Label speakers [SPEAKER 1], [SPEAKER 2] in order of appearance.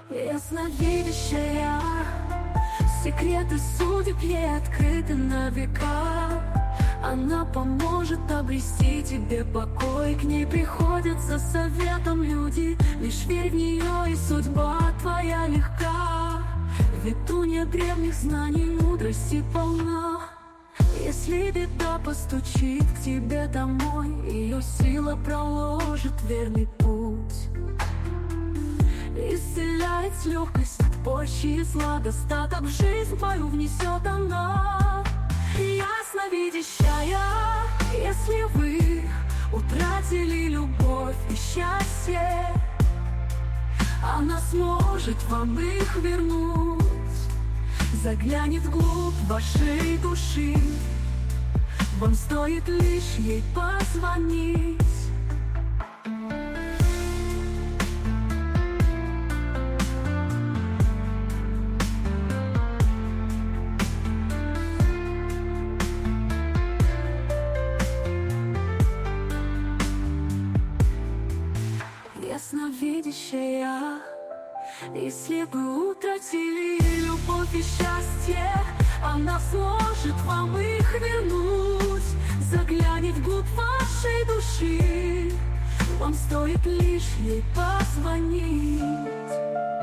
[SPEAKER 1] Ясновидящая, секреты судеб ей открыты на века. Она поможет обрести тебе покой. К ней приходят за советом люди. Лишь верь в нее, и судьба твоя легка. Ведунья древних знаний, мудрости полна. Если беда постучит к тебе домой, ее сила проложит верный путь. Исцеляет легкость от порчи и зла, достаток в жизнь твою внесет она. Ясновидящая, если вы утратили любовь и счастье, она сможет вам их вернуть. Заглянет вглубь вашей души, вам стоит лишь ей позвонить. Ясновидящая, если вы утратили любовь и счастье, она сможет вам их вернуть. Заглянет вглубь вашей души, вам стоит лишь ей позвонить.